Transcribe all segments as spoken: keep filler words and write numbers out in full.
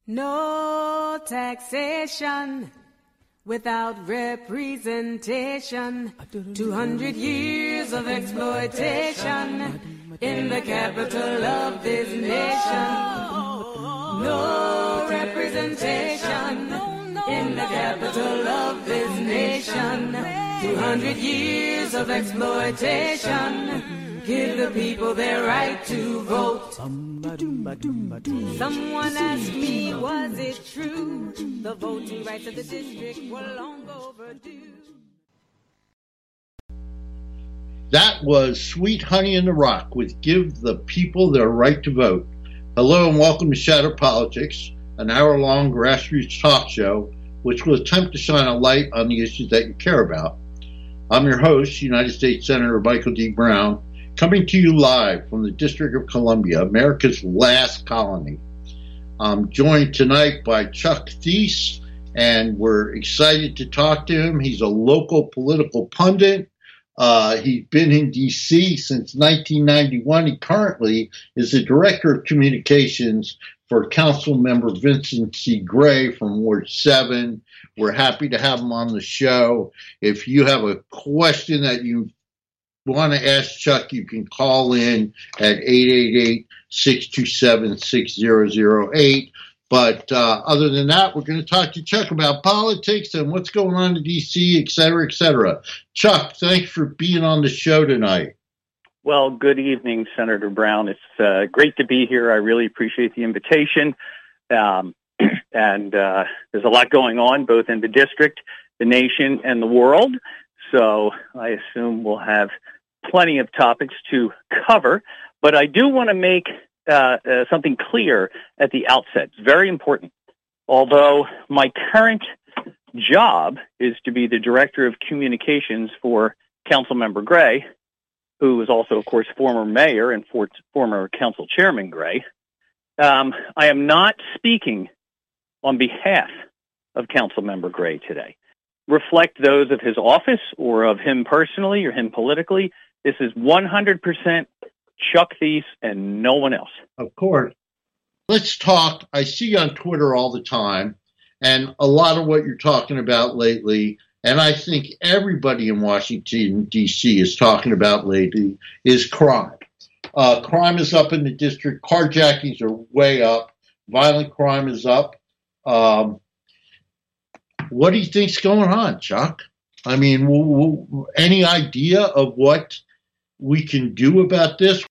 No taxation without representation. Two hundred years of exploitation in the capital of this nation. No representation in the capital of this nation. Two hundred years of exploitation. Give the people their right to vote. Someone asked me, was it true? The voting rights of the district were long overdue. That was Sweet Honey in the Rock with Give the People Their Right to Vote. Hello and welcome to Shadow Politics, an hour-long grassroots talk show which will attempt to shine a light on the issues that you care about. I'm your host, United States Senator Michael D. Brown, coming to you live from the District of Columbia, America's last colony. I'm joined tonight by Chuck Thies, and we're excited to talk to him. He's a local political pundit. Uh, he's been in D C since nineteen ninety-one. He currently is the Director of Communications for Council Member Vincent C. Gray from Ward seven. We're happy to have him on the show. If you have a question that you want to ask Chuck, you can call in at eight eight eight, six two seven, six zero zero eight. But uh, other than that, we're going to talk to Chuck about politics and what's going on in D C, et cetera, et cetera. Chuck, thanks for being on the show tonight. Well, good evening, Senator Brown. It's uh, great to be here. I really appreciate the invitation. Um, and uh, there's a lot going on, both in the district, the nation, and the world. So I assume we'll have plenty of topics to cover. But I do want to make uh, uh, something clear at the outset. It's very important. Although my current job is to be the Director of Communications for Councilmember Gray, who is also, of course, former mayor and for, former council chairman Gray, um, I am not speaking on behalf of Councilmember Gray today. Reflect those of his office or of him personally or him politically. This is one hundred percent Chuck Thies and no one else. Of course. Let's talk. I see you on Twitter all the time, and a lot of what you're talking about lately, and I think everybody in Washington, D C is talking about lately, is crime. Uh, crime is up in the district. Carjackings are way up. Violent crime is up. Um, what do you think's going on, Chuck? I mean, w- w- any idea of what we can do about this?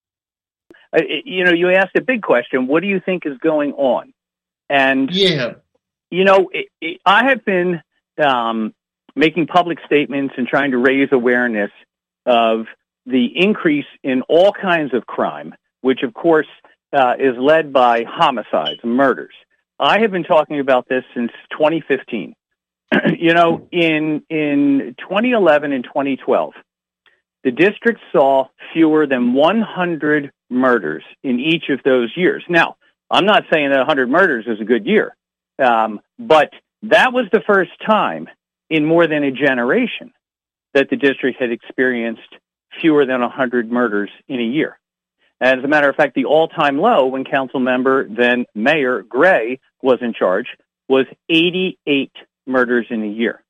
Uh, you know, you asked a big question. What do you think is going on? And, yeah, you know, it, it, I have been um, making public statements and trying to raise awareness of the increase in all kinds of crime, which, of course, uh, is led by homicides and murders. I have been talking about this since twenty fifteen. You know, in in twenty eleven and twenty twelve, the district saw fewer than one hundred murders in each of those years. Now, I'm not saying that one hundred murders is a good year, um, but that was the first time in more than a generation that the district had experienced fewer than one hundred murders in a year. As a matter of fact, the all-time low when council member, then Mayor Gray, was in charge was eighty-eight murders in a year.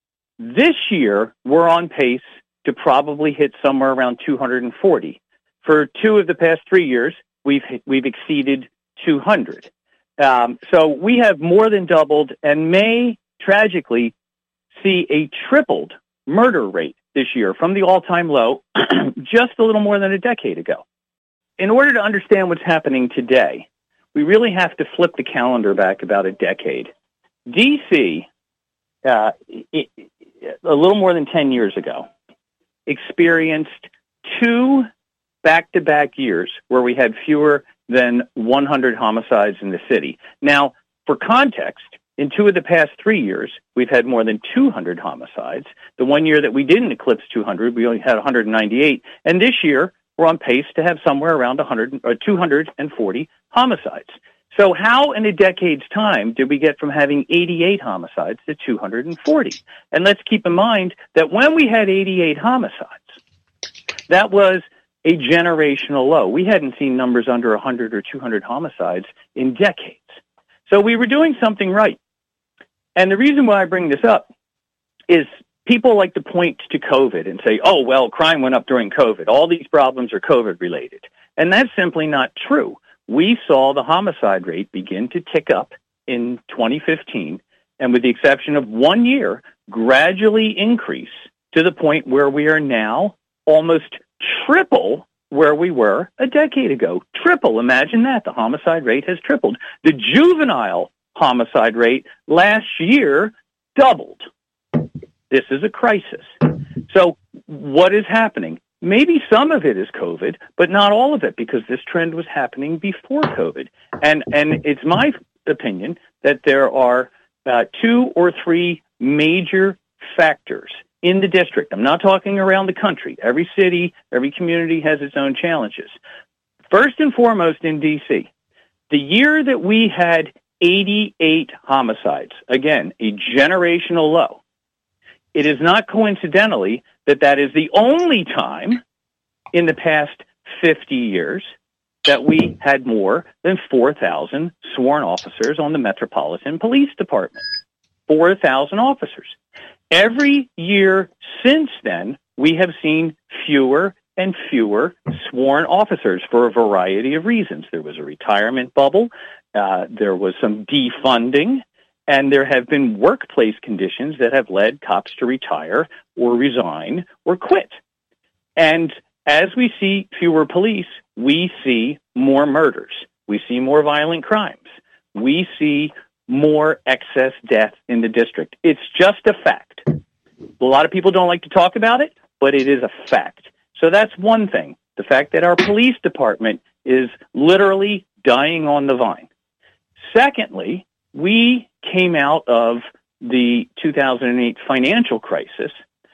This year, we're on pace to probably hit somewhere around two hundred forty. For two of the past three years, we've we've exceeded two hundred. Um, so we have more than doubled and may tragically see a tripled murder rate this year from the all-time low just a little more than a decade ago. In order to understand what's happening today, we really have to flip the calendar back about a decade. D C, uh, it, a little more than ten years ago, experienced two back-to-back years where we had fewer than one hundred homicides in the city. Now, for context, in two of the past three years, we've had more than two hundred homicides. The one year that we didn't eclipse two hundred, we only had one hundred ninety-eight. And this year, we're on pace to have somewhere around one hundred or two hundred forty homicides. So how in a decade's time did we get from having eighty-eight homicides to two hundred forty? And let's keep in mind that when we had eighty-eight homicides, that was a generational low. We hadn't seen numbers under one hundred or two hundred homicides in decades. So we were doing something right. And the reason why I bring this up is people like to point to COVID and say, oh, well, crime went up during COVID. All these problems are COVID related. And that's simply not true. We saw the homicide rate begin to tick up in twenty fifteen, and with the exception of one year, gradually increase to the point where we are now almost triple where we were a decade ago. Triple. Imagine that. The homicide rate has tripled. The juvenile homicide rate last year doubled. This is a crisis. So what is happening? Maybe some of it is COVID, but not all of it, because this trend was happening before COVID. And and it's my opinion that there are uh, two or three major factors in the district. I'm not talking around the country. Every city, every community has its own challenges. First and foremost in D C, the year that we had eighty-eight homicides, again, a generational low, it is not coincidentally that that is the only time in the past fifty years that we had more than four thousand sworn officers on the Metropolitan Police Department. four thousand officers. Every year since then, we have seen fewer and fewer sworn officers for a variety of reasons. There was a retirement bubble, uh, there was some defunding, and there have been workplace conditions that have led cops to retire or resign or quit. And as we see fewer police, we see more murders. We see more violent crimes. We see more excess death in the district. It's just a fact. A lot of people don't like to talk about it, but it is a fact. So that's one thing, the fact that our police department is literally dying on the vine. Secondly, we came out of the two thousand eight financial crisis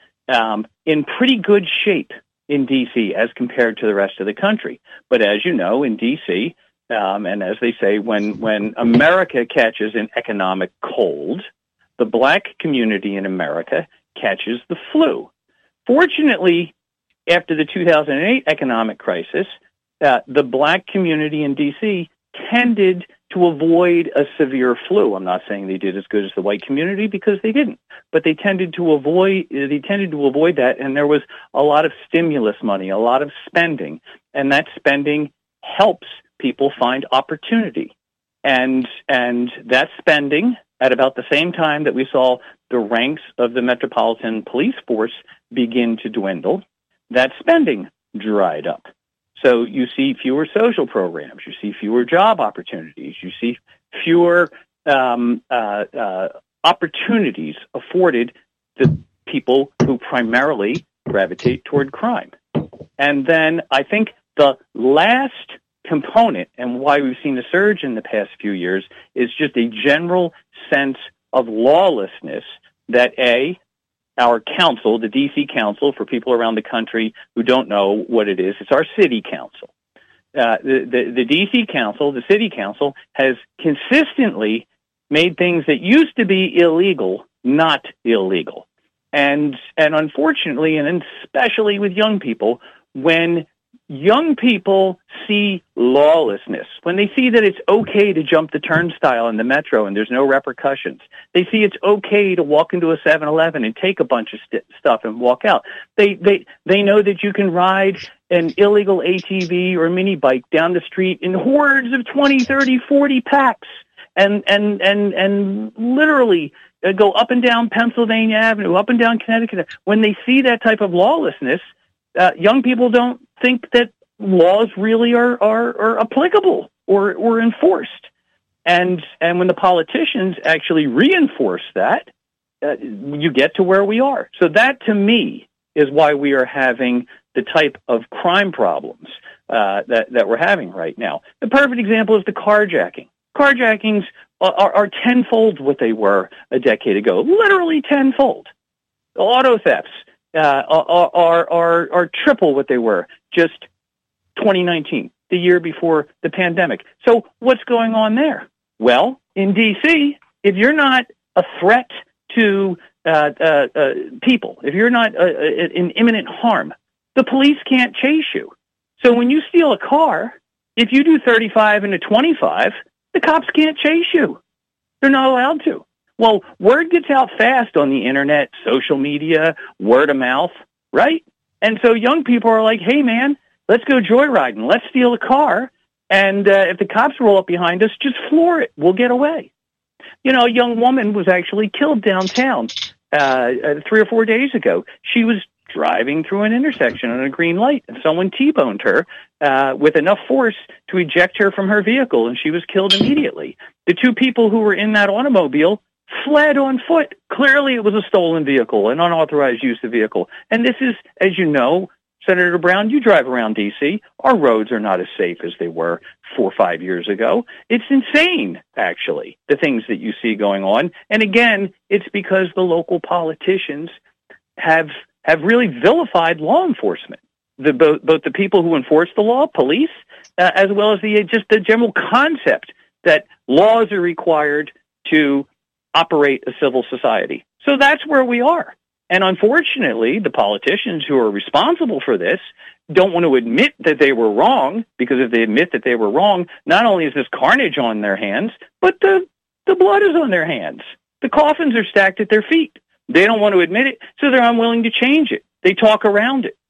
um, in pretty good shape in D C as compared to the rest of the country. But as you know, in D C, um, and as they say, when, when America catches an economic cold, the black community in America catches the flu. Fortunately, after the two thousand eight economic crisis, uh, the black community in D C tended to avoid a severe flu. I'm not saying they did as good as the white community, because they didn't, but they tended to avoid they tended to avoid that, and there was a lot of stimulus money, a lot of spending, and that spending helps people find opportunity. And and that spending, at about the same time that we saw the ranks of the Metropolitan Police Force begin to dwindle, that spending dried up. So you see fewer social programs, you see fewer job opportunities, you see fewer um, uh, uh, opportunities afforded to people who primarily gravitate toward crime. And then I think the last component, and why we've seen a surge in the past few years, is just a general sense of lawlessness that, A, our council, the D C Council, for people around the country who don't know what it is, it's our city council. Uh, the, the, the D C Council, the city council, has consistently made things that used to be illegal not illegal. And, and unfortunately, and especially with young people, when young people see lawlessness, when they see that it's okay to jump the turnstile in the metro and there's no repercussions, they see it's okay to walk into a seven eleven and take a bunch of st- stuff and walk out. They, they, they know that you can ride an illegal A T V or mini bike down the street in hordes of twenty, thirty, forty packs and, and, and, and literally go up and down Pennsylvania Avenue, up and down Connecticut. When they see that type of lawlessness, uh, young people don't think that laws really are, are, are applicable or, or enforced. And, and when the politicians actually reinforce that, uh, you get to where we are. So that, to me, is why we are having the type of crime problems uh, that, that we're having right now. The perfect example is the carjacking. Carjackings are, are, are tenfold what they were a decade ago, literally tenfold. Auto thefts uh, are, are, are, are triple what they were just twenty nineteen, the year before the pandemic. So what's going on there? Well, in D C, if you're not a threat to uh, uh, uh, people, if you're not uh, in imminent harm, the police can't chase you. So when you steal a car, if you do thirty-five and a twenty-five, The cops can't chase you. They're not allowed to. Well, word gets out fast on the internet, social media, word of mouth, right? And so young people are like, hey, man, let's go joyriding. Let's steal a car. And uh, if the cops roll up behind us, just floor it. We'll get away. You know, a young woman was actually killed downtown uh, three or four days ago. She was driving through an intersection on a green light, and someone T-boned her uh, with enough force to eject her from her vehicle, and she was killed immediately. The two people who were in that automobile fled on foot. Clearly, it was a stolen vehicle, an unauthorized use of vehicle. And this is, as you know, Senator Brown, you drive around D C. Our roads are not as safe as they were four or five years ago. It's insane, actually, the things that you see going on. And again, it's because the local politicians have have really vilified law enforcement, the, both, both the people who enforce the law, police, uh, as well as the just the general concept that laws are required to operate a civil society. So that's where we are. And unfortunately, the politicians who are responsible for this don't want to admit that they were wrong, because if they admit that they were wrong, not only is this carnage on their hands, but the, the blood is on their hands. The coffins are stacked at their feet. They don't want to admit it, so they're unwilling to change it. They talk around it.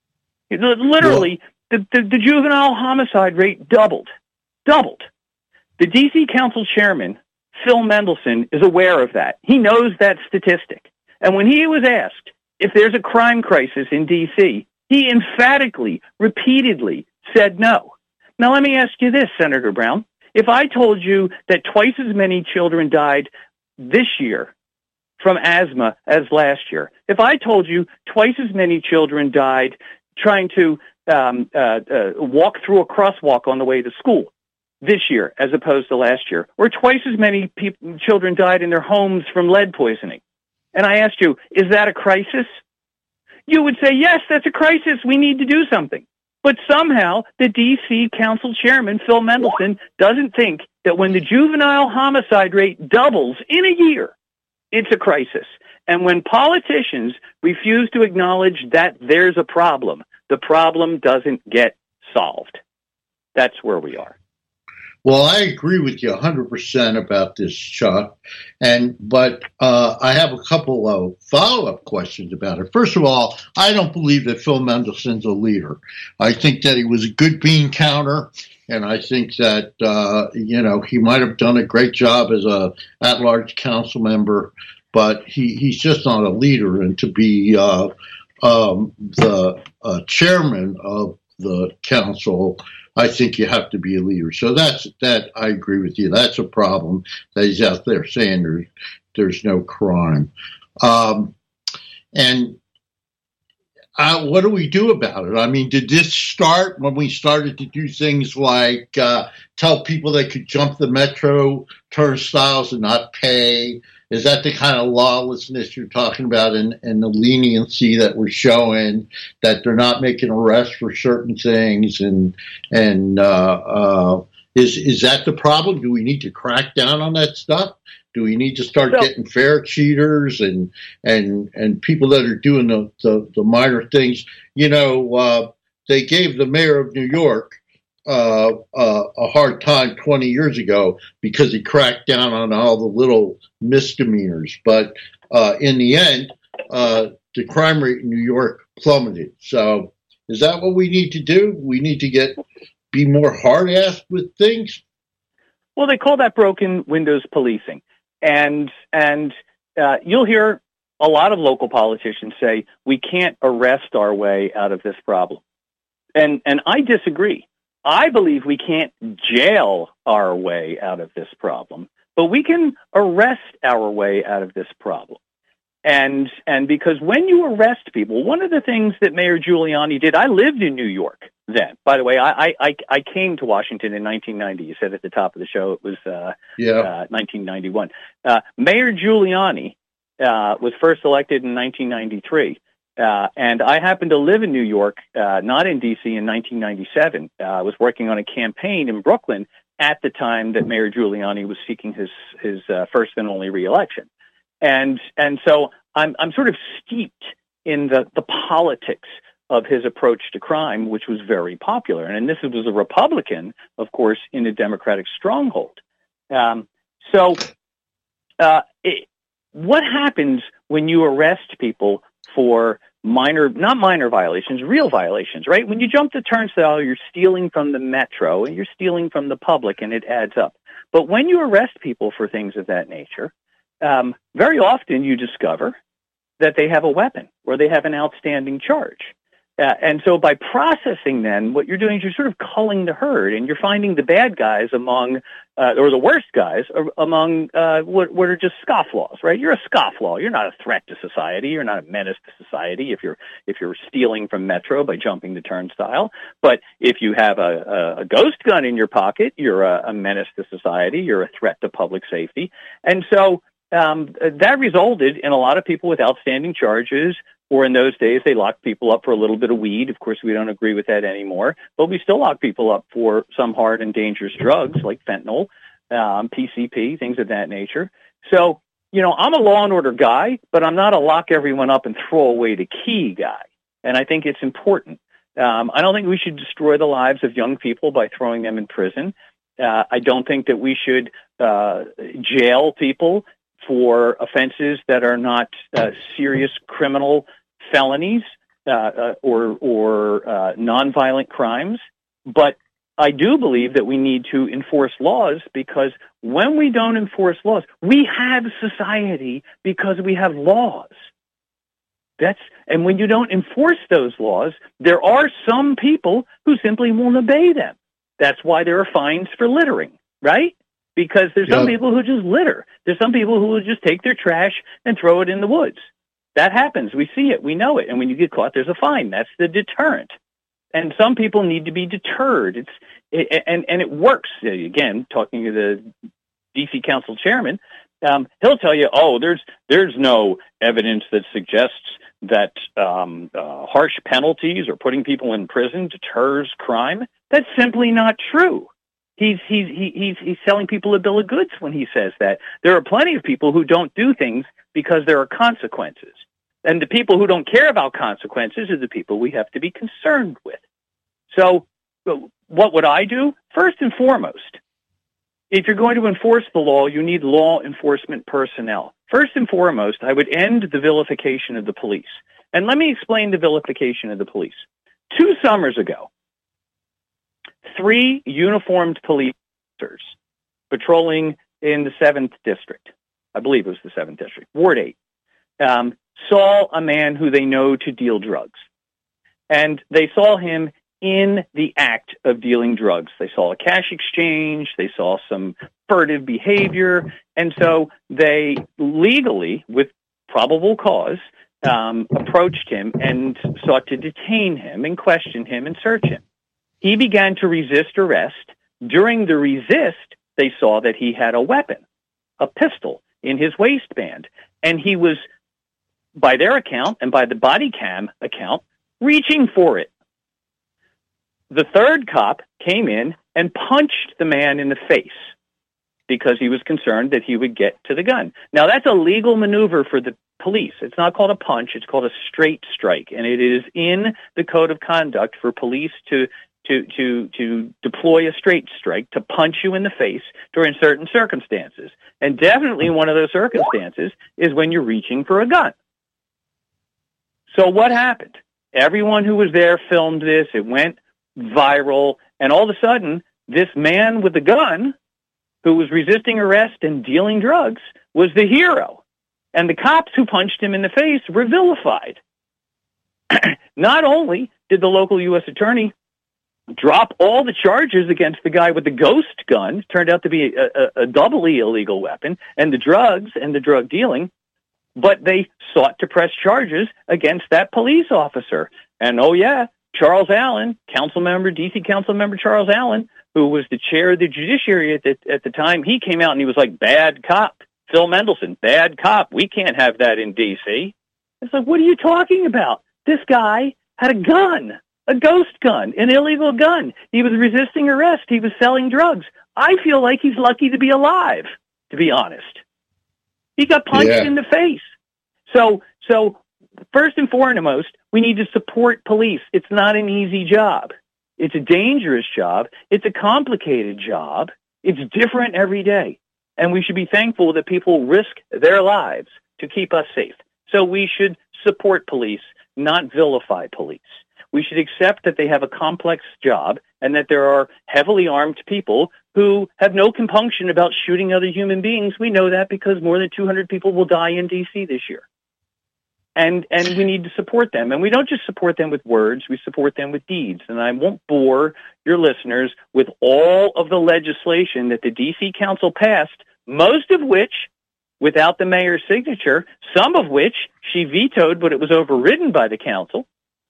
Literally, the, the, the juvenile homicide rate doubled. Doubled. The D C Council chairman, Phil Mendelson, is aware of that. He knows that statistic. And when he was asked if there's a crime crisis in D C, he emphatically, repeatedly said no. Now, let me ask you this, Senator Brown. If I told you that twice as many children died this year from asthma as last year, if I told you twice as many children died trying to um, uh, uh, walk through a crosswalk on the way to school this year as opposed to last year, or twice as many people, children died in their homes from lead poisoning, and I asked you, is that a crisis? You would say, yes, that's a crisis. We need to do something. But somehow the D C Council chairman, Phil Mendelson, doesn't think that when the juvenile homicide rate doubles in a year, it's a crisis. And when politicians refuse to acknowledge that there's a problem, the problem doesn't get solved. That's where we are. Well, I agree with you one hundred percent about this, Chuck. And but uh, I have a couple of follow-up questions about it. First of all, I don't believe that Phil Mendelson's a leader. I think that he was a good bean counter, and I think that uh, you know he might have done a great job as a at-large council member, but he, he's just not a leader. And to be uh, um, the uh, chairman of the council, I think you have to be a leader. So that's that. I agree with you. That's a problem that he's out there saying there's there's no crime. Um, and uh, what do we do about it? I mean, did this start when we started to do things like uh, tell people they could jump the metro turnstiles and not pay? Is that the kind of lawlessness you're talking about, and, and the leniency that we're showing, that they're not making arrests for certain things? And and uh, uh, is is that the problem? Do we need to crack down on that stuff? Do we need to start so, getting fare cheaters and and and people that are doing the, the, the minor things? You know, uh, they gave the mayor of New York uh, uh, a hard time twenty years ago because he cracked down on all the little misdemeanors. But uh, in the end, uh, the crime rate in New York plummeted. So is that what we need to do? We need to get be more hard-assed with things? Well, they call that broken windows policing. And and uh, you'll hear a lot of local politicians say, we can't arrest our way out of this problem. And and I disagree. I believe we can't jail our way out of this problem, but we can arrest our way out of this problem. And and because when you arrest people, one of the things that Mayor Giuliani did, I lived in New York then. By the way, I I, I came to Washington in nineteen ninety. You said at the top of the show it was uh, yeah. uh, nineteen ninety-one. Uh, Mayor Giuliani uh, was first elected in nineteen ninety-three. Uh, and I happened to live in New York, uh, not in D C, in nineteen ninety-seven. Uh, I was working on a campaign in Brooklyn at the time that Mayor Giuliani was seeking his his uh, first and only reelection. And and so I'm I'm sort of steeped in the, the politics of his approach to crime, which was very popular. And this was a Republican, of course, in a Democratic stronghold. Um, so, uh, it, what happens when you arrest people for minor, not minor violations, real violations, right? When you jump the turnstile, you're stealing from the metro and you're stealing from the public, and it adds up. But when you arrest people for things of that nature, um, very often you discover that they have a weapon or they have an outstanding charge. Uh, and so by processing then, what you're doing is you're sort of culling the herd, and you're finding the bad guys among, uh, or the worst guys among uh, what, what are just scofflaws, right? You're a scofflaw. You're not a threat to society. You're not a menace to society if you're if you're stealing from Metro by jumping the turnstile. But if you have a, a, a ghost gun in your pocket, you're a, a menace to society. You're a threat to public safety. And so um, that resulted in a lot of people with outstanding charges. Or in those days, they locked people up for a little bit of weed. Of course, we don't agree with that anymore. But we still lock people up for some hard and dangerous drugs like fentanyl, um, P C P, things of that nature. So, you know, I'm a law and order guy, but I'm not a lock everyone up and throw away the key guy. And I think it's important. Um, I don't think we should destroy the lives of young people by throwing them in prison. Uh, I don't think that we should uh, jail people for offenses that are not uh, serious criminal felonies uh, uh, or, or uh, nonviolent crimes. But I do believe that we need to enforce laws, because when we don't enforce laws, we have society because we have laws. That's, and when you don't enforce those laws, there are some people who simply won't obey them. That's why there are fines for littering, right? Because there's some Yep. people who just litter. There's some people who will just take their trash and throw it in the woods. That happens. We see it. We know it. And when you get caught, there's a fine. That's the deterrent. And some people need to be deterred. It's it, and and it works. Again, talking to the D C Council chairman, um, he'll tell you, "Oh, there's there's no evidence that suggests that um, uh, harsh penalties or putting people in prison deters crime." That's simply not true. He's he's he's he's selling people a bill of goods when he says that. There are plenty of people who don't do things because there are consequences. And the people who don't care about consequences are the people we have to be concerned with. So what would I do? First and foremost, if you're going to enforce the law, you need law enforcement personnel. First and foremost, I would end the vilification of the police. And let me explain the vilification of the police. Two summers ago, three uniformed police officers patrolling in the seventh District, I believe it was the seventh District, Ward eight, um, saw a man who they know to deal drugs. And they saw him in the act of dealing drugs. They saw a cash exchange. They saw some furtive behavior. And so they legally, with probable cause, um, approached him and sought to detain him and question him and search him. He began to resist arrest. During the resist, they saw that he had a weapon, a pistol, in his waistband. And he was, by their account and by the body cam account, reaching for it. The third cop came in and punched the man in the face because he was concerned that he would get to the gun. Now, that's a legal maneuver for the police. It's not called a punch. It's called a straight strike. And it is in the code of conduct for police to to to to deploy a straight strike, to punch you in the face during certain circumstances. And definitely one of those circumstances is when you're reaching for a gun. So what happened? Everyone who was there filmed this. It went viral. And all of a sudden, this man with the gun who was resisting arrest and dealing drugs was the hero. And the cops who punched him in the face were vilified. Not only did the local U S attorney drop all the charges against the guy with the ghost gun, turned out to be a, a, a doubly illegal weapon, and the drugs and the drug dealing, but they sought to press charges against that police officer. And oh yeah, Charles Allen, council member, D C council member Charles Allen, who was the chair of the judiciary at the, at the time, he came out and he was like, bad cop. Phil Mendelson, bad cop. We can't have that in D C. It's like, what are you talking about? This guy had a gun, a ghost gun, an illegal gun. He was resisting arrest. He was selling drugs. I feel like he's lucky to be alive, to be honest. He got punched Yeah. in the face. So, so first and foremost, we need to support police. It's not an easy job. It's a dangerous job. It's a complicated job. It's different every day. And we should be thankful that people risk their lives to keep us safe. So we should support police, not vilify police. We should accept that they have a complex job and that there are heavily armed people who have no compunction about shooting other human beings. We know that because more than two hundred people will die in D C this year. And and we need to support them. And we don't just support them with words, we support them with deeds. And I won't bore your listeners with all of the legislation that the D C Council passed, most of which without the mayor's signature, some of which she vetoed, but it was overridden by the council.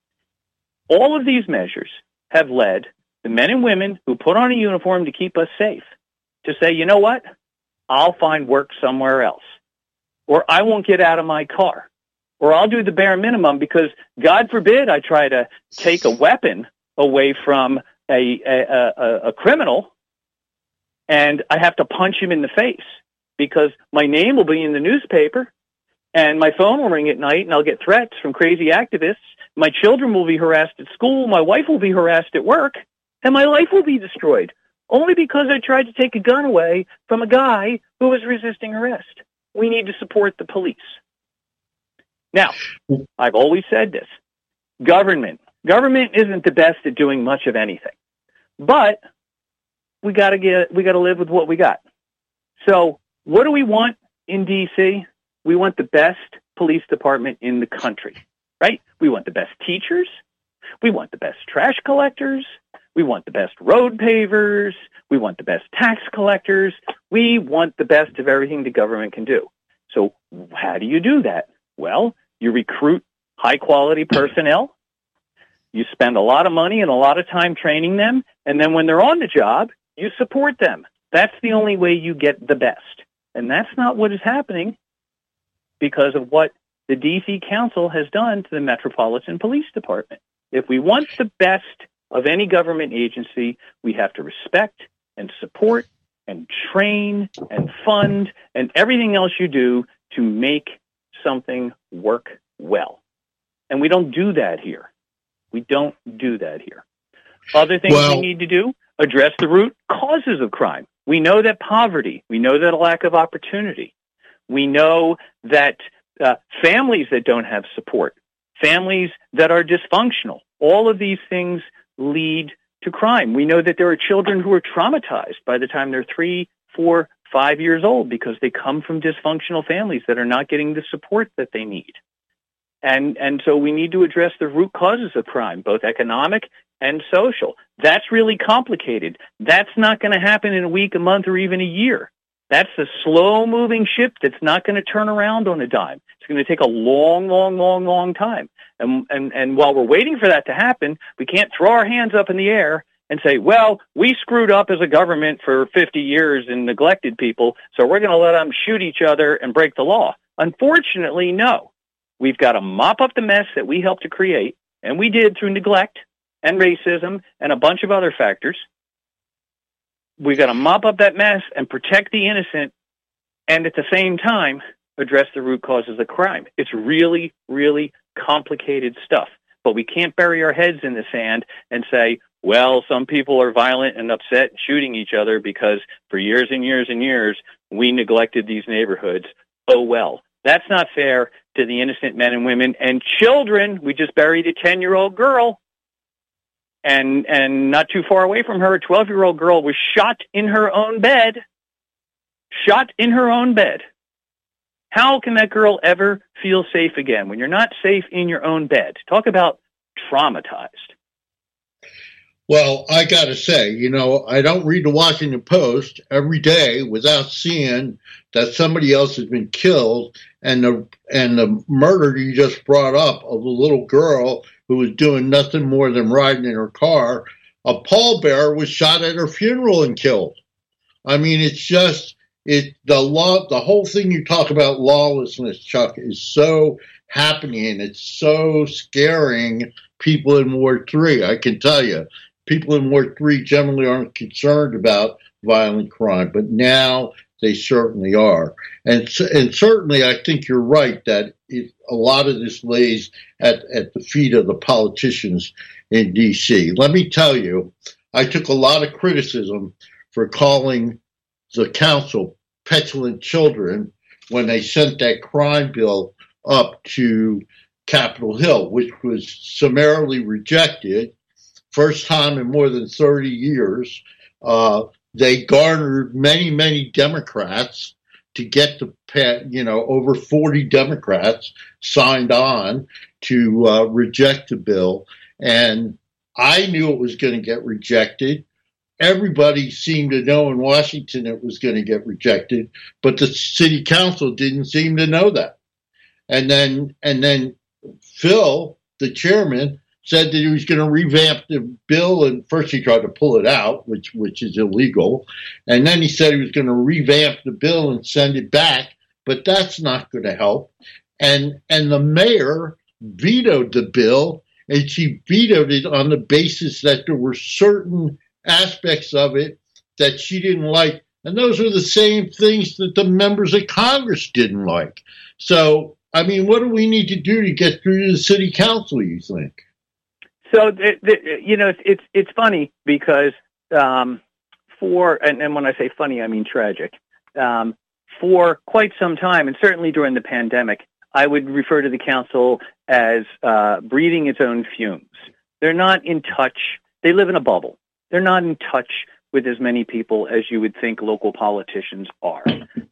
All of these measures have led the men and women who put on a uniform to keep us safe to say, you know what, I'll find work somewhere else, or I won't get out of my car, or I'll do the bare minimum because, God forbid, I try to take a weapon away from a, a, a, a criminal and I have to punch him in the face because my name will be in the newspaper and my phone will ring at night and I'll get threats from crazy activists. My children will be harassed at school. My wife will be harassed at work, and my life will be destroyed only because I tried to take a gun away from a guy who was resisting arrest. We need to support the police. Now, I've always said this. Government. Government isn't the best at doing much of anything, but we got to get, we got to live with what we got. So what do we want in D C? We want the best police department in the country. Right? We want the best teachers. We want the best trash collectors. We want the best road pavers. We want the best tax collectors. We want the best of everything the government can do. So how do you do that? Well, you recruit high-quality personnel. You spend a lot of money and a lot of time training them. And then when they're on the job, you support them. That's the only way you get the best. And that's not what is happening because of what the D C Council has done to the Metropolitan Police Department. If we want the best of any government agency, we have to respect and support and train and fund and everything else you do to make something work well. And we don't do that here. We don't do that here. Other things well, we need to do, address the root causes of crime. We know that poverty, we know that a lack of opportunity. We know that Uh, families that don't have support, families that are dysfunctional, all of these things lead to crime. We know that there are children who are traumatized by the time they're three, four, five years old because they come from dysfunctional families that are not getting the support that they need. And, and so we need to address the root causes of crime, both economic and social. That's really complicated. That's not going to happen in a week, a month, or even a year. That's a slow-moving ship that's not going to turn around on a dime. It's going to take a long, long, long, long time. And, and, and while we're waiting for that to happen, we can't throw our hands up in the air and say, well, we screwed up as a government for fifty years and neglected people, so we're going to let them shoot each other and break the law. Unfortunately, no. We've got to mop up the mess that we helped to create, and we did through neglect and racism and a bunch of other factors. We've got to mop up that mess and protect the innocent and at the same time address the root causes of crime. It's really, really complicated stuff. But we can't bury our heads in the sand and say, well, some people are violent and upset and shooting each other because for years and years and years we neglected these neighborhoods. Oh, well, that's not fair to the innocent men and women and children. We just buried a ten-year-old girl. And and not too far away from her, a twelve-year-old girl was shot in her own bed. Shot in her own bed. How can that girl ever feel safe again when you're not safe in your own bed? Talk about traumatized. Well, I got to say, you know, I don't read the Washington Post every day without seeing that somebody else has been killed, and the and the murder you just brought up of the little girl who was doing nothing more than riding in her car, a pallbearer was shot at her funeral and killed. I mean, it's just it the law. The whole thing you talk about lawlessness, Chuck, is so happening. It's so scaring people in Ward Three. I can tell you, people in Ward Three generally aren't concerned about violent crime, but now they certainly are. And and certainly I think you're right that it, a lot of this lays at, at the feet of the politicians in D C. Let me tell you, I took a lot of criticism for calling the council petulant children when they sent that crime bill up to Capitol Hill, which was summarily rejected. First time in more than thirty years. Uh, they garnered many, many Democrats to get the, you know, over forty Democrats signed on to uh, reject the bill. And I knew it was going to get rejected. Everybody seemed to know in Washington it was going to get rejected, but the city council didn't seem to know that. And then, and then Phil, the chairman, said that he was going to revamp the bill, and first he tried to pull it out, which which is illegal, and then he said he was going to revamp the bill and send it back, but that's not going to help. And and the mayor vetoed the bill, and she vetoed it on the basis that there were certain aspects of it that she didn't like, and those are the same things that the members of Congress didn't like. So, I mean, what do we need to do to get through to the city council, you think? So, the, the, you know, it's, it's it's funny because um, for, and, and when I say funny, I mean tragic, um, for quite some time, and certainly during the pandemic, I would refer to the council as uh, breathing its own fumes. They're not in touch. They live in a bubble. They're not in touch with as many people as you would think local politicians are.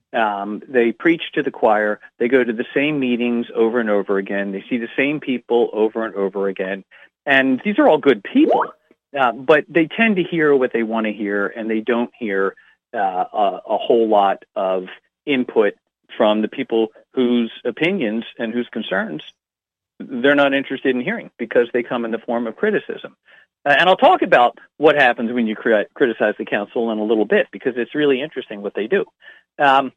Um, they preach to the choir. They go to the same meetings over and over again. They see the same people over and over again. And these are all good people, uh, but they tend to hear what they want to hear, and they don't hear uh, a, a whole lot of input from the people whose opinions and whose concerns they're not interested in hearing because they come in the form of criticism. Uh, and I'll talk about what happens when you cri- criticize the council in a little bit, because it's really interesting what they do. Um,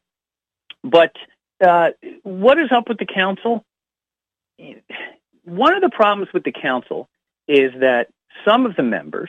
but uh, what is up with the council? One of the problems with the council is that some of the members,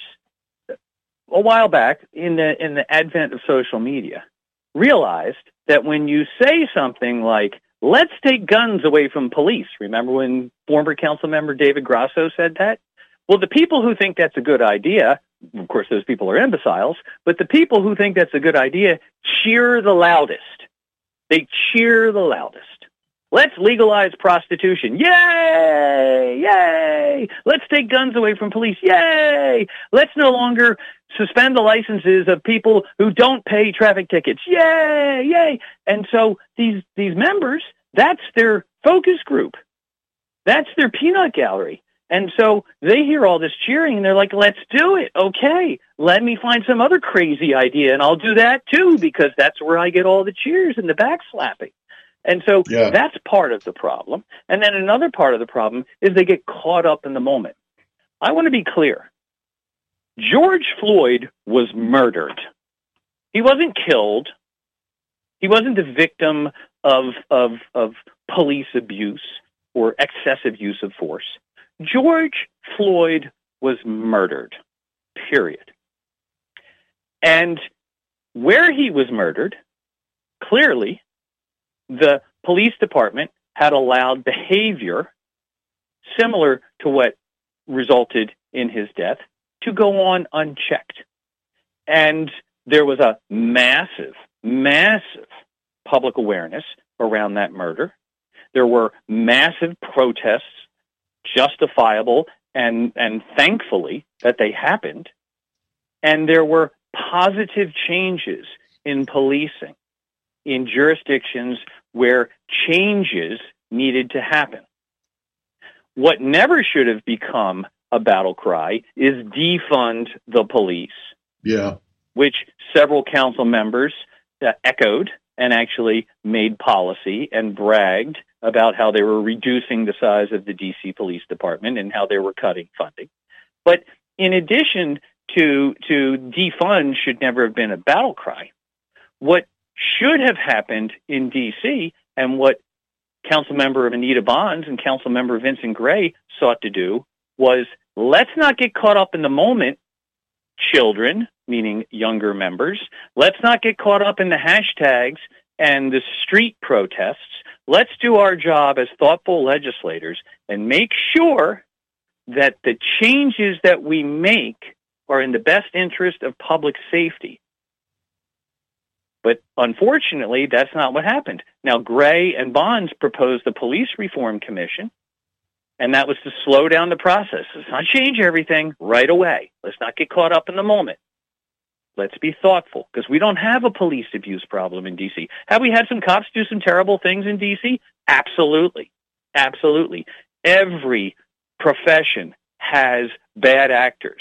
a while back in the in the advent of social media, realized that when you say something like, let's take guns away from police, remember when former council member David Grasso said that? Well, the people who think that's a good idea, of course, those people are imbeciles, but the people who think that's a good idea cheer the loudest. They cheer the loudest. Let's legalize prostitution. Yay! Yay! Let's take guns away from police. Yay! Let's no longer suspend the licenses of people who don't pay traffic tickets. Yay! Yay! And so these these members, that's their focus group. That's their peanut gallery. And so they hear all this cheering, and they're like, let's do it. Okay, let me find some other crazy idea, and I'll do that too, because that's where I get all the cheers and the backslapping. And so yeah. That's part of the problem. And then another part of the problem is they get caught up in the moment. I want to be clear. George Floyd was murdered. He wasn't killed. He wasn't the victim of, of, of police abuse or excessive use of force. George Floyd was murdered, period. And where he was murdered, clearly, the police department had allowed behavior similar to what resulted in his death to go on unchecked. And there was a massive, massive public awareness around that murder. There were massive protests, justifiable and, and thankfully that they happened. And there were positive changes in policing in jurisdictions where changes needed to happen. What never should have become a battle cry is defund the police. Yeah. Which several council members uh, echoed and actually made policy and bragged about how they were reducing the size of the D C Police Department and how they were cutting funding. But in addition to, to defund should never have been a battle cry, what should have happened in D C and what Councilmember Anita Bonds and Councilmember Vincent Gray sought to do was, let's not get caught up in the moment, children, meaning younger members. Let's not get caught up in the hashtags and the street protests. Let's do our job as thoughtful legislators and make sure that the changes that we make are in the best interest of public safety. But unfortunately, that's not what happened. Now, Gray and Bonds proposed the Police Reform Commission, and that was to slow down the process. Let's not change everything right away. Let's not get caught up in the moment. Let's be thoughtful, because we don't have a police abuse problem in D C. Have we had some cops do some terrible things in D C? Absolutely. Absolutely. Every profession has bad actors.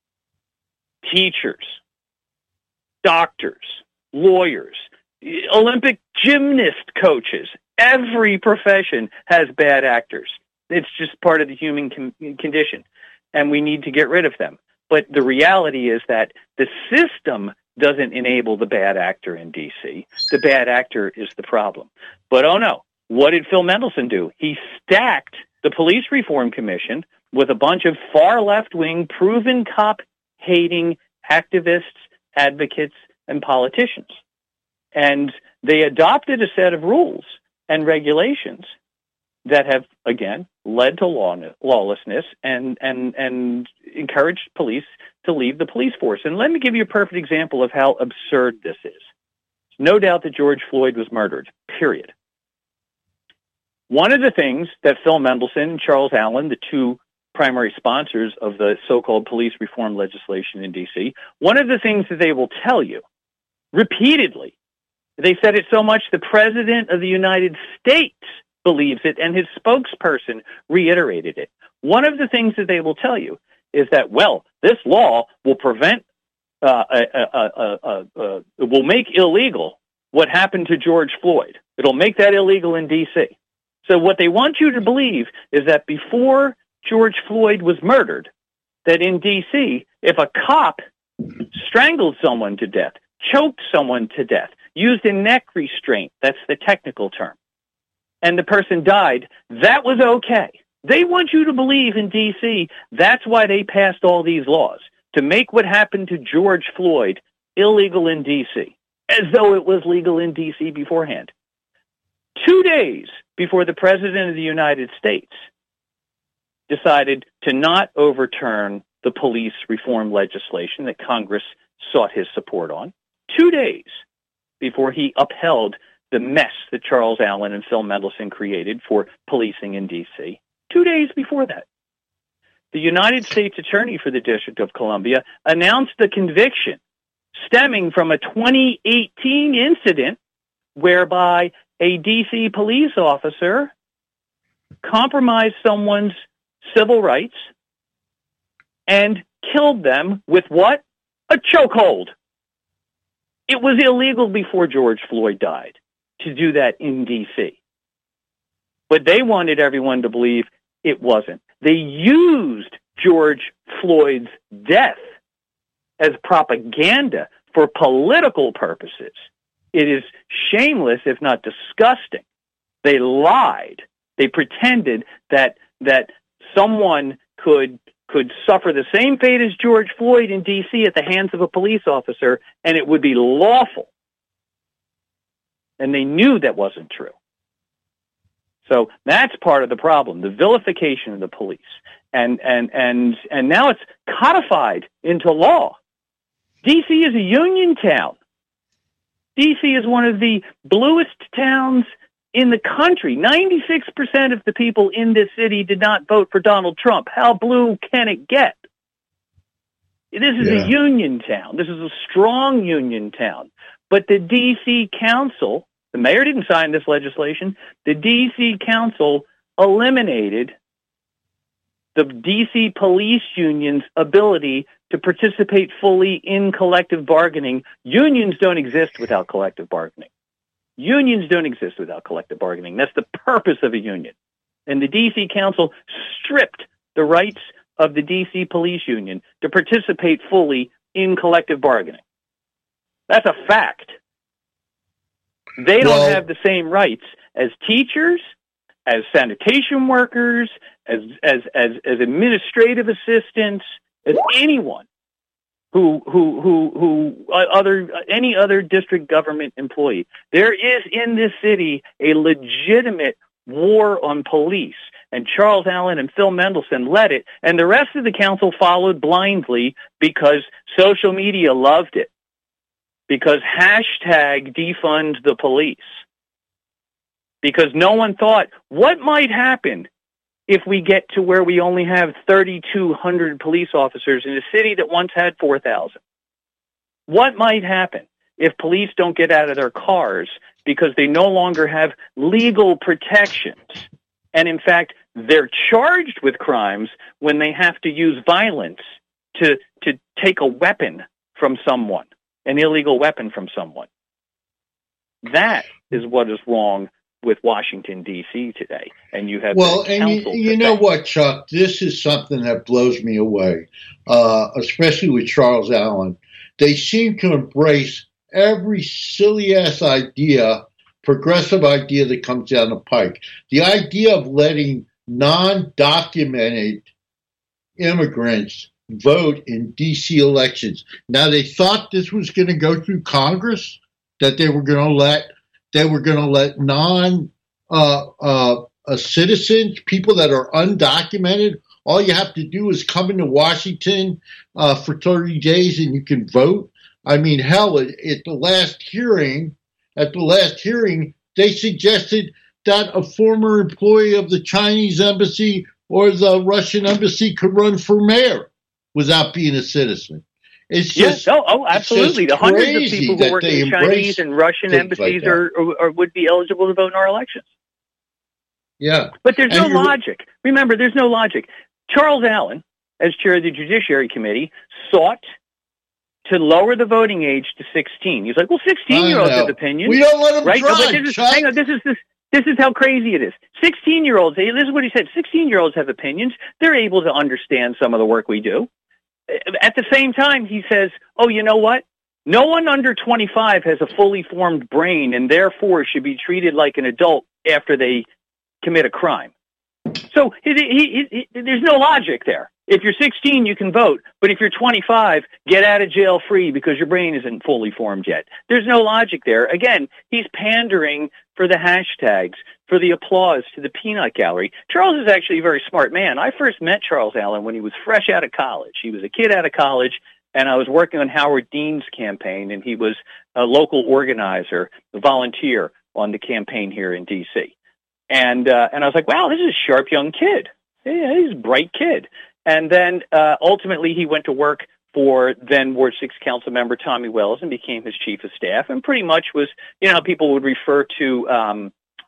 Teachers, doctors, lawyers, Olympic gymnast coaches. Every profession has bad actors. It's just part of the human con- condition, and we need to get rid of them. But the reality is that the system doesn't enable the bad actor in D C. The bad actor is the problem. But oh no, what did Phil Mendelson do? He stacked the Police Reform Commission with a bunch of far left-wing, proven cop-hating activists, advocates, and politicians. And they adopted a set of rules and regulations that have, again, led to law, lawlessness and, and, and encouraged police to leave the police force. And let me give you a perfect example of how absurd this is. No doubt that George Floyd was murdered, period. One of the things that Phil Mendelson and Charles Allen, the two primary sponsors of the so-called police reform legislation in D C, one of the things that they will tell you repeatedly, they said it so much the President of the United States believes it, and his spokesperson reiterated it. One of the things that they will tell you is that, well, this law will prevent, uh, uh, uh, uh, uh, uh, will make illegal what happened to George Floyd. It'll make that illegal in D C. So what they want you to believe is that before George Floyd was murdered, that in D C, if a cop strangled someone to death, choked someone to death, used a neck restraint, that's the technical term, and the person died, that was okay. They want you to believe in D C that's why they passed all these laws, to make what happened to George Floyd illegal in D C, as though it was legal in D C beforehand. Two days before the President of the United States decided to not overturn the police reform legislation that Congress sought his support on, two days before he upheld the mess that Charles Allen and Phil Mendelson created for policing in D C, two days before that, the United States Attorney for the District of Columbia announced the conviction stemming from a twenty eighteen incident whereby a D C police officer compromised someone's civil rights and killed them with what? A chokehold. It was illegal before George Floyd died to do that in D C. But they wanted everyone to believe it wasn't. They used George Floyd's death as propaganda for political purposes. It is shameless, if not disgusting. They lied. They pretended that that someone could could suffer the same fate as George Floyd in D C at the hands of a police officer, and it would be lawful. And they knew that wasn't true. So that's part of the problem, the vilification of the police. And and and and now it's codified into law. D C is a union town. D C is one of the bluest towns in the country. ninety-six percent of the people in this city did not vote for Donald Trump. How blue can it get? This is yeah. a union town. This is a strong union town. But the D C Council, the mayor didn't sign this legislation, the D C Council eliminated the D C police union's ability to participate fully in collective bargaining. Unions don't exist without collective bargaining. Unions don't exist without collective bargaining. That's the purpose of a union. And the D C Council stripped the rights of the D C police union to participate fully in collective bargaining. That's a fact. They don't well, have the same rights as teachers, as sanitation workers, as, as, as, as administrative assistants, as anyone who, who, who, who, other, any other district government employee. There is in this city a legitimate war on police, and Charles Allen and Phil Mendelson led it, and the rest of the council followed blindly because social media loved it. because hashtag defund the police. Because no one thought, what might happen if we get to where we only have thirty-two hundred police officers in a city that once had four thousand? What might happen if police don't get out of their cars because they no longer have legal protections? And in fact, they're charged with crimes when they have to use violence to, to take a weapon from someone, an illegal weapon from someone. That is what is wrong with Washington, D C today. And you have well, and you, you know what, Chuck? This is something that blows me away, uh, especially with Charles Allen. They seem to embrace every silly-ass idea, progressive idea that comes down the pike. The idea of letting non-documented immigrants vote in D C elections. Now, they thought this was going to go through Congress, that they were going to let they were going to let non uh, uh, uh, citizens, people that are undocumented, all you have to do is come into Washington uh, for thirty days and you can vote. I mean, hell, at, at the last hearing, at the last hearing, they suggested that a former employee of the Chinese embassy or the Russian embassy could run for mayor without being a citizen. It's just, yes, oh, oh, absolutely. The hundreds of people who work in Chinese and Russian embassies like are, are would be eligible to vote in our elections. Yeah, but there's and no logic. Remember, there's no logic. Charles Allen, as chair of the Judiciary Committee, sought to lower the voting age to sixteen. He's like, well, sixteen-year-olds have opinions. We don't let them right? drive, no, but this is, hang on, this is this. This is how crazy it is. sixteen-year-olds, this is what he said, sixteen-year-olds have opinions. They're able to understand some of the work we do. At the same time, he says, oh, you know what? No one under twenty-five has a fully formed brain and therefore should be treated like an adult after they commit a crime. So he, he, he, there's no logic there. If you're sixteen, you can vote. But if you're twenty-five, get out of jail free because your brain isn't fully formed yet. There's no logic there. Again, he's pandering for the hashtags, for the applause to the peanut gallery. Charles is actually a very smart man. I first met Charles Allen when he was fresh out of college. He was a kid out of college, and I was working on Howard Dean's campaign, and he was a local organizer, a volunteer on the campaign here in D C. And uh, and I was like, wow, this is a sharp young kid. Yeah, he's a bright kid. And then uh, ultimately he went to work for then Ward six Council member Tommy Wells and became his chief of staff, and pretty much was, you know, people would refer to, um,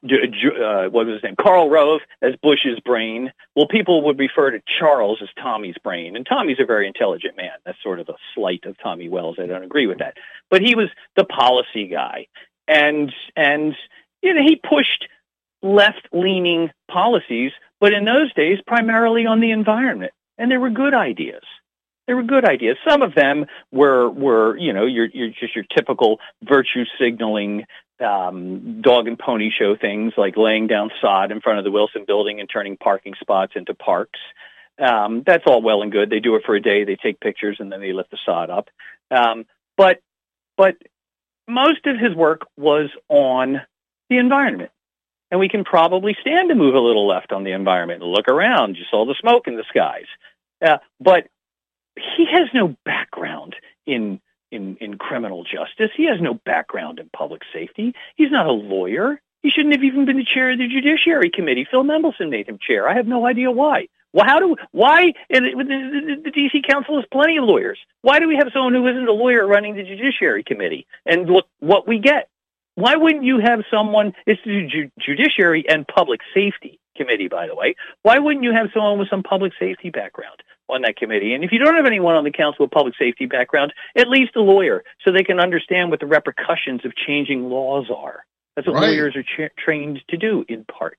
uh, what was his name, Karl Rove as Bush's brain. Well, people would refer to Charles as Tommy's brain, and Tommy's a very intelligent man. That's sort of a slight of Tommy Wells. I don't agree with that. But he was the policy guy, and, and you know, he pushed left-leaning policies, but in those days, primarily on the environment. And they were good ideas. They were good ideas. Some of them were, were you know, your, your just your typical virtue signaling um, dog and pony show things, like laying down sod in front of the Wilson Building and turning parking spots into parks. Um, that's all well and good. They do it for a day. They take pictures and then they lift the sod up. Um, but but most of his work was on the environment. And we can probably stand to move a little left on the environment and look around. You saw the smoke in the skies. Uh, but he has no background in, in in criminal justice. He has no background in public safety. He's not a lawyer. He shouldn't have even been the chair of the Judiciary Committee. Phil Mendelson made him chair. I have no idea why. Well, how do why? And the, the, the D C Council has plenty of lawyers. Why do we have someone who isn't a lawyer running the Judiciary Committee? And look what we get. Why wouldn't you have someone, it's the Ju- Judiciary and Public Safety Committee, by the way. Why wouldn't you have someone with some public safety background on that committee? And if you don't have anyone on the council with public safety background, at least a lawyer, so they can understand what the repercussions of changing laws are. That's what right. lawyers are cha- trained to do, in part.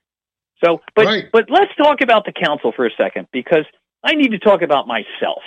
So, but right. but let's talk about the council for a second, because I need to talk about myself.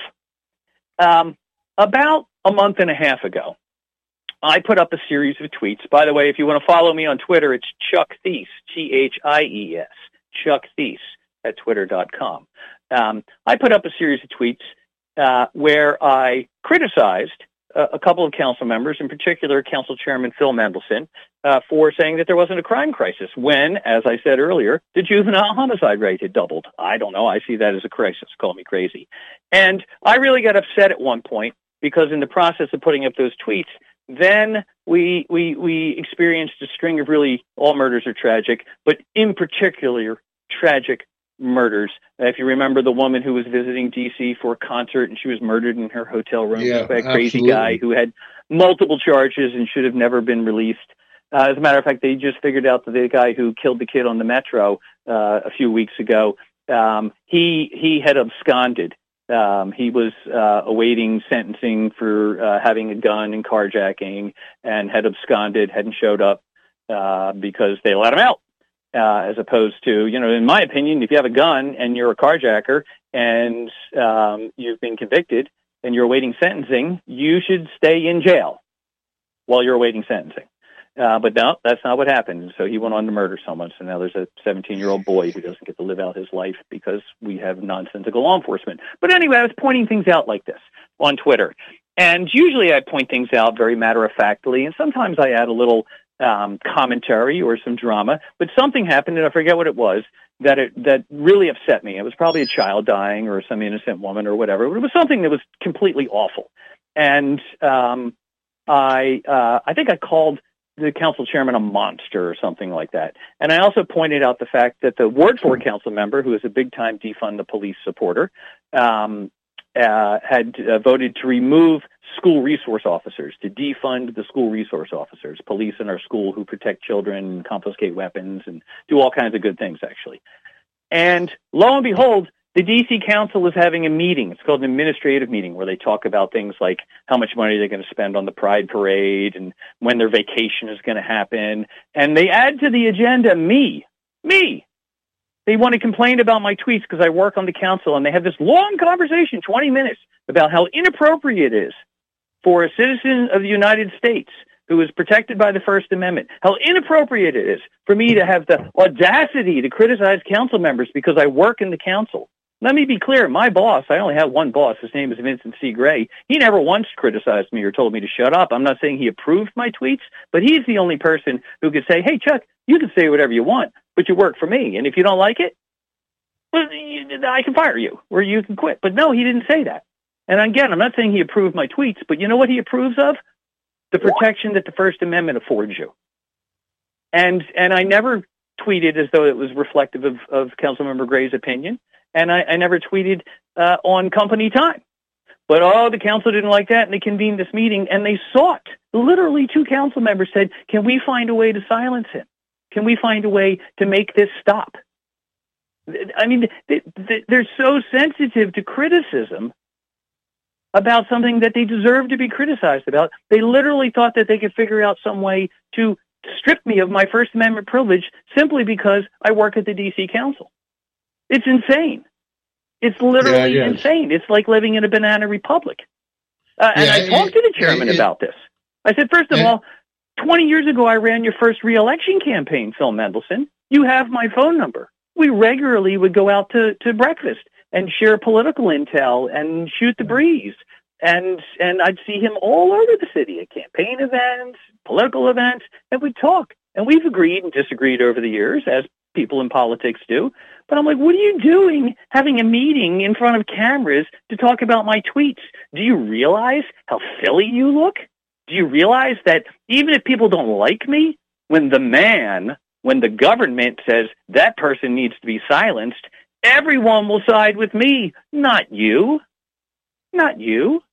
Um, about a month and a half ago, I put up a series of tweets. By the way, if you want to follow me on Twitter, it's Chuck Thies, T H I E S, Chuck Thies at twitter dot com. Um, I put up a series of tweets uh, where I criticized uh, a couple of council members, in particular Council Chairman Phil Mendelson, uh, for saying that there wasn't a crime crisis when, as I said earlier, the juvenile homicide rate had doubled. I don't know. I see that as a crisis. Call me crazy. And I really got upset at one point because in the process of putting up those tweets, Then we we we experienced a string of really, all murders are tragic, but in particular tragic murders. Uh, if you remember the woman who was visiting D C for a concert and she was murdered in her hotel room yeah, by a crazy absolutely. guy who had multiple charges and should have never been released. Uh, as a matter of fact, they just figured out that the guy who killed the kid on the metro uh, a few weeks ago, um, he he had absconded. Um, he was uh, awaiting sentencing for uh, having a gun and carjacking, and had absconded, hadn't showed up uh, because they let him out. Uh, as opposed to, you know, in my opinion, if you have a gun and you're a carjacker and um, you've been convicted and you're awaiting sentencing, you should stay in jail while you're awaiting sentencing. Uh, but no, that's not what happened. So he went on to murder someone. So now there's a seventeen-year-old boy who doesn't get to live out his life because we have nonsensical law enforcement. But anyway, I was pointing things out like this on Twitter. And usually I point things out very matter-of-factly, and sometimes I add a little um, commentary or some drama. But something happened, and I forget what it was, that it, that really upset me. It was probably a child dying or some innocent woman or whatever. But it was something that was completely awful. And um, I uh, I think I called the council chairman a monster or something like that. And I also pointed out the fact that the Ward four council member, who is a big-time defund the police supporter, um, uh, had uh, voted to remove school resource officers, to defund the school resource officers, police in our school who protect children, confiscate weapons, and do all kinds of good things, actually. And lo and behold, the D C Council is having a meeting. It's called an administrative meeting where they talk about things like how much money they're going to spend on the Pride Parade and when their vacation is going to happen. And they add to the agenda me, me. They want to complain about my tweets because I work on the council, and they have this long conversation, twenty minutes, about how inappropriate it is for a citizen of the United States who is protected by the First Amendment, how inappropriate it is for me to have the audacity to criticize council members because I work in the council. Let me be clear, my boss, I only have one boss, his name is Vincent C. Gray. He never once criticized me or told me to shut up. I'm not saying he approved my tweets, but he's the only person who could say, hey, Chuck, you can say whatever you want, but you work for me. And if you don't like it, well, I can fire you or you can quit. But no, he didn't say that. And again, I'm not saying he approved my tweets, but you know what he approves of? The protection that the First Amendment affords you. And and I never tweeted as though it was reflective of, of Councilmember Gray's opinion. And I, I never tweeted uh, on company time. But, oh, the council didn't like that, and they convened this meeting, and they sought, literally two council members said, can we find a way to silence him? Can we find a way to make this stop? I mean, they, they're so sensitive to criticism about something that they deserve to be criticized about. They literally thought that they could figure out some way to strip me of my First Amendment privilege simply because I work at the D C Council. It's insane. It's literally yeah, insane. It's like living in a banana republic. Uh, yeah, and I talked it, to the chairman it, about this. I said, first of it, all, twenty years ago, I ran your first re-election campaign, Phil Mendelson. You have my phone number. We regularly would go out to, to breakfast and share political intel and shoot the breeze. And and I'd see him all over the city at campaign events, political events, and we'd talk. And we've agreed and disagreed over the years, as people in politics do. But I'm like, what are you doing having a meeting in front of cameras to talk about my tweets? Do you realize how silly you look? Do you realize that even if people don't like me, when the man, when the government says that person needs to be silenced, everyone will side with me, not you. Not you.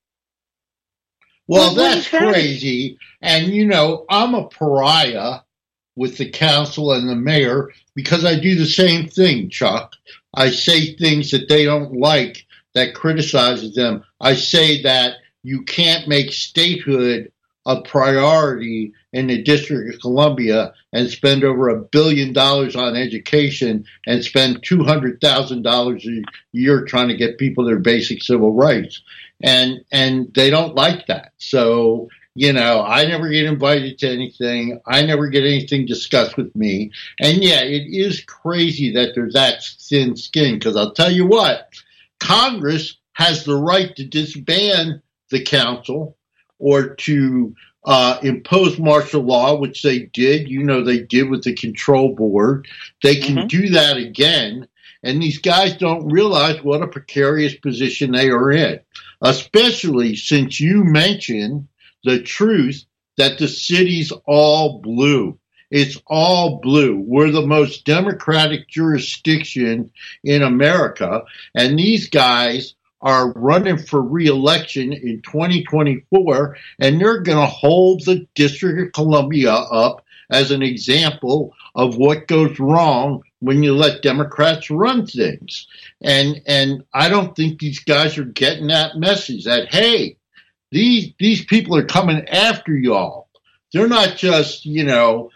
Well, that's crazy. And, you know, I'm a pariah with the council and the mayor because I do the same thing, Chuck. I say things that they don't like that criticizes them. I say that you can't make statehood a priority in the District of Columbia and spend over a billion dollars on education and spend two hundred thousand dollars a year trying to get people their basic civil rights. And and they don't like that. So, you know, I never get invited to anything. I never get anything discussed with me. And, yeah, it is crazy that there's that thin skin because I'll tell you what, Congress has the right to disband the council or to uh, impose martial law, which they did. You know, they did with the control board. They can mm-hmm. do that again. And these guys don't realize what a precarious position they are in, especially since you mentioned the truth that the city's all blue. It's all blue. We're the most democratic jurisdiction in America, and these guys are running for re-election in twenty twenty-four, and they're going to hold the District of Columbia up as an example of what goes wrong when you let Democrats run things. And and I don't think these guys are getting that message that, hey, these these people are coming after y'all. They're not just, you know,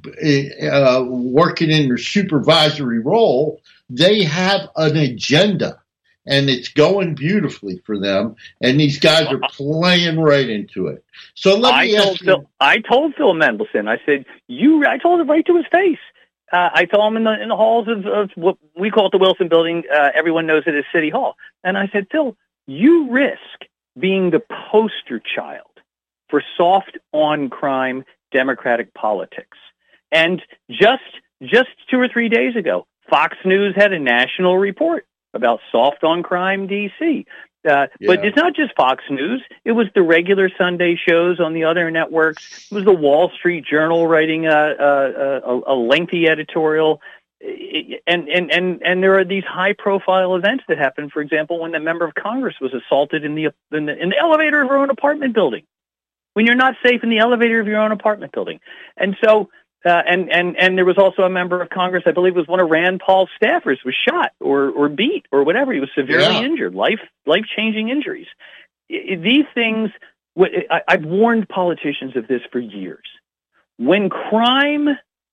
uh, working in their supervisory role. They have an agenda, and it's going beautifully for them. And these guys are playing right into it. So let I me told ask you. Phil, I told Phil Mendelson, I said, you, I told him right to his face. Uh, I saw him in the in the halls of, of what we call it the Wilson Building. Uh, everyone knows it as City Hall. And I said, Phil, you risk being the poster child for soft on crime Democratic politics. And just just two or three days ago, Fox News had a national report about soft on crime D C. Uh, yeah. But it's not just Fox News. It was the regular Sunday shows on the other networks. It was the Wall Street Journal writing a, a, a, a lengthy editorial. And, and, and, and there are these high-profile events that happen. For example, when the member of Congress was assaulted in the, in the in the elevator of her own apartment building. When you're not safe in the elevator of your own apartment building. And so, uh, and, and, and there was also a member of Congress, I believe it was one of Rand Paul's staffers, was shot or, or beat or whatever. He was severely yeah. injured, life, life-changing injuries. These things, I've warned politicians of this for years. When crime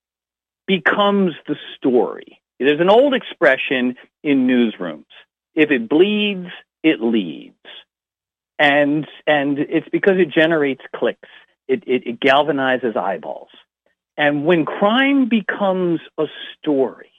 becomes the story, there's an old expression in newsrooms, if it bleeds, it leads. And and it's because it generates clicks. It, it, it galvanizes eyeballs. And when crime becomes a story,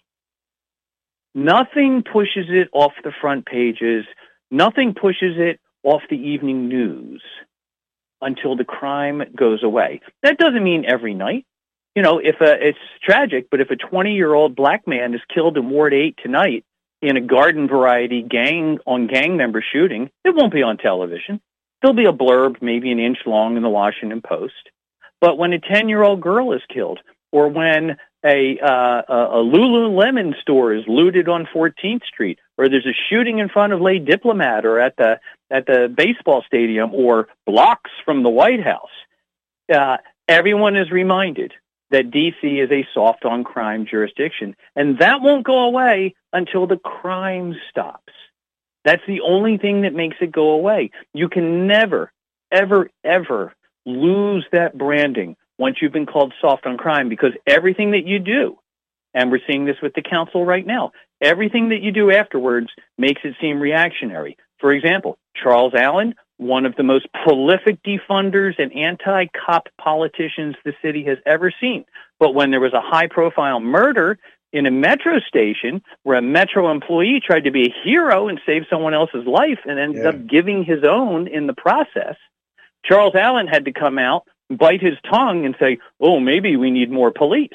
nothing pushes it off the front pages, nothing pushes it off the evening news until the crime goes away. That doesn't mean every night. You know, if a, it's tragic, but if a twenty-year-old black man is killed in Ward eight tonight, in a garden variety gang on gang member shooting, it won't be on television. There'll be a blurb maybe an inch long in the Washington Post. But when a ten-year-old girl is killed, or when a, uh, a Lululemon store is looted on fourteenth Street, or there's a shooting in front of Les Diplomats or at the at the baseball stadium or blocks from the White House, uh, everyone is reminded that D C is a soft on crime jurisdiction. And that won't go away until the crime stops. That's the only thing that makes it go away. You can never, ever, ever lose that branding once you've been called soft on crime, because everything that you do, and we're seeing this with the council right now, everything that you do afterwards makes it seem reactionary. For example, Charles Allen, one of the most prolific defunders and anti-cop politicians the city has ever seen. But when there was a high-profile murder in a metro station where a metro employee tried to be a hero and save someone else's life and ended yeah. up giving his own in the process, Charles Allen had to come out, bite his tongue, and say, oh, maybe we need more police.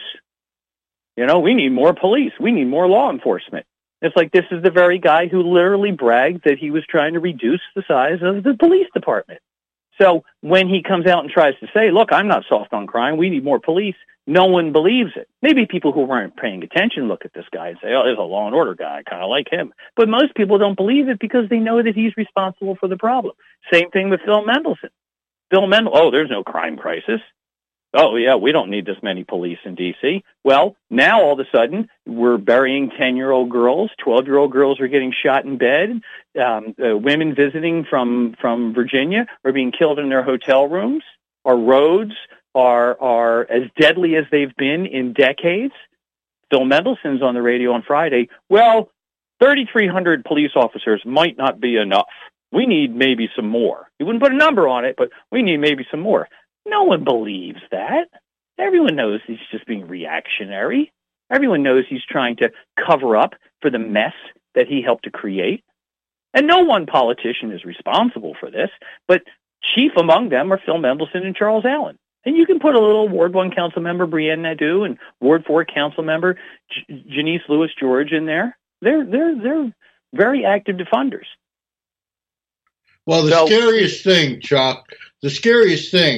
You know, we need more police. We need more law enforcement. It's like this is the very guy who literally bragged that he was trying to reduce the size of the police department. So when he comes out and tries to say, look, I'm not soft on crime, we need more police, no one believes it. Maybe people who weren't paying attention look at this guy and say, oh, there's a law and order guy, I kind of like him. But most people don't believe it because they know that he's responsible for the problem. Same thing with Phil Mendelson. Phil Mendel, oh, there's no crime crisis. Oh, yeah, we don't need this many police in D C. Well, now all of a sudden, we're burying ten-year-old girls. twelve-year-old girls are getting shot in bed. Um, uh, women visiting from, from Virginia are being killed in their hotel rooms. Our roads are are as deadly as they've been in decades. Phil Mendelson's on the radio on Friday. Well, thirty-three hundred police officers might not be enough. We need maybe some more. He wouldn't put a number on it, but we need maybe some more. No one believes that. Everyone knows he's just being reactionary. Everyone knows he's trying to cover up for the mess that he helped to create. And no one politician is responsible for this, but chief among them are Phil Mendelson and Charles Allen. And you can put a little Ward one council member, Brienne Nadeau, and Ward four council member, J- Janice Lewis George in there. They're, they're, they're very active defunders. Well, the so, scariest thing, Chuck, the scariest thing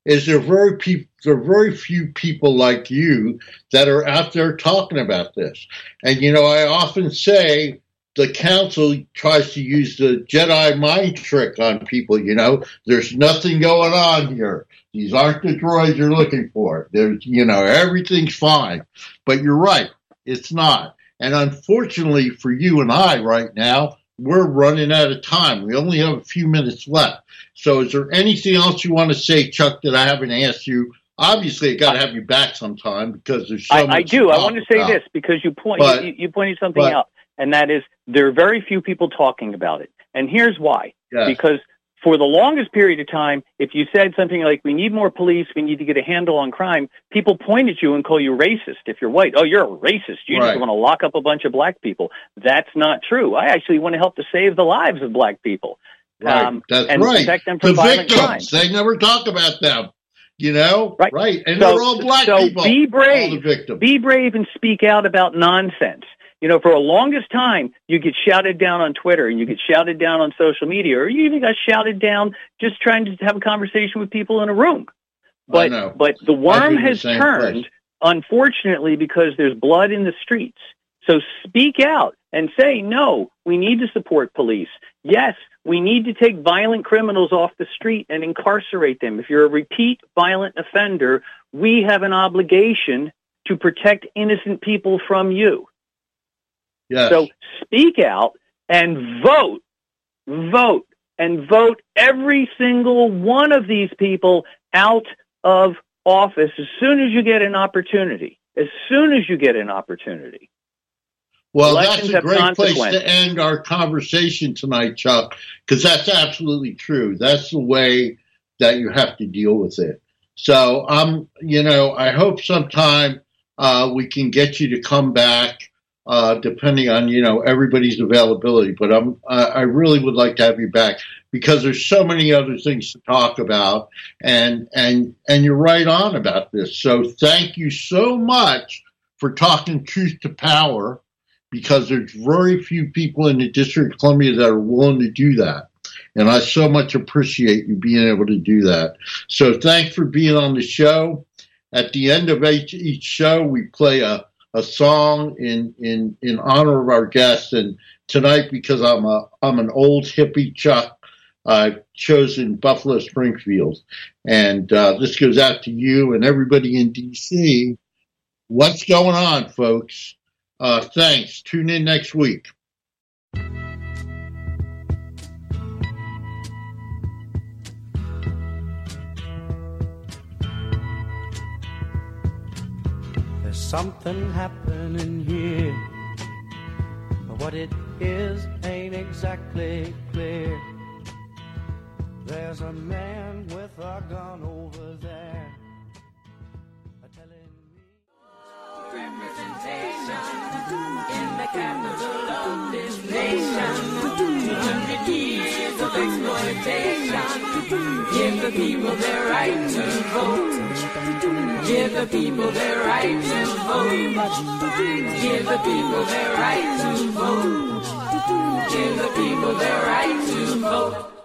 is there very pe- there are very few people like you that are out there talking about this. And, you know, I often say the council tries to use the Jedi mind trick on people, you know. There's nothing going on here. These aren't the droids you're looking for. There's, you know, everything's fine. But you're right, it's not. And unfortunately for you and I right now, we're running out of time. We only have a few minutes left. So is there anything else you want to say, Chuck, that I haven't asked you? Obviously, I got to have you back sometime because there's so I, much I do. to I talk want to say about. this because you point But- you, you pointed something but- out, and that is there are very few people talking about it. And here's why. Yes. Because for the longest period of time, if you said something like, we need more police, we need to get a handle on crime, people point at you and call you racist. If you're white, oh, you're a racist. You Right. just want to lock up a bunch of black people. That's not true. I actually want to help to save the lives of black people. Right. Um, That's and right. protect them from The violent victims, crimes. they never talk about them. You know? Right. Right. And So- they're all black so people. be brave. All the victims. Be brave and speak out about nonsense. You know, for the longest time, you get shouted down on Twitter and you get shouted down on social media, or you even got shouted down just trying to have a conversation with people in a room. I But know. but the I've worm been in the has same turned, place. unfortunately, because there's blood in the streets. So speak out and say, no, we need to support police. Yes, we need to take violent criminals off the street and incarcerate them. If you're a repeat violent offender, we have an obligation to protect innocent people from you. Yes. So speak out and vote, vote, and vote every single one of these people out of office as soon as you get an opportunity. As soon as you get an opportunity. Well, Elections that's a have great place consequences. to end our conversation tonight, Chuck, because that's absolutely true. That's the way that you have to deal with it. So, um, you know, I hope sometime uh, we can get you to come back. Uh, depending on, you know, everybody's availability. But I'm, I, I really would like to have you back because there's so many other things to talk about. And, and, and you're right on about this. So thank you so much for talking truth to power, because there's very few people in the District of Columbia that are willing to do that. And I so much appreciate you being able to do that. So thanks for being on the show. At the end of each, each show, we play a a song in, in, in honor of our guests. And tonight, because I'm a, I'm an old hippie Chuck, I've chosen Buffalo Springfield. And uh, this goes out to you and everybody in D C. What's going on, folks? Uh, thanks. Tune in next week. Something happening here, but what it is ain't exactly clear. There's a man with a gun over there telling me representation in the capital of this nation. two hundred years of exploitation. Give the people their right to vote. Give the people their right to vote. Give the people their right to vote. Give the people their right to vote.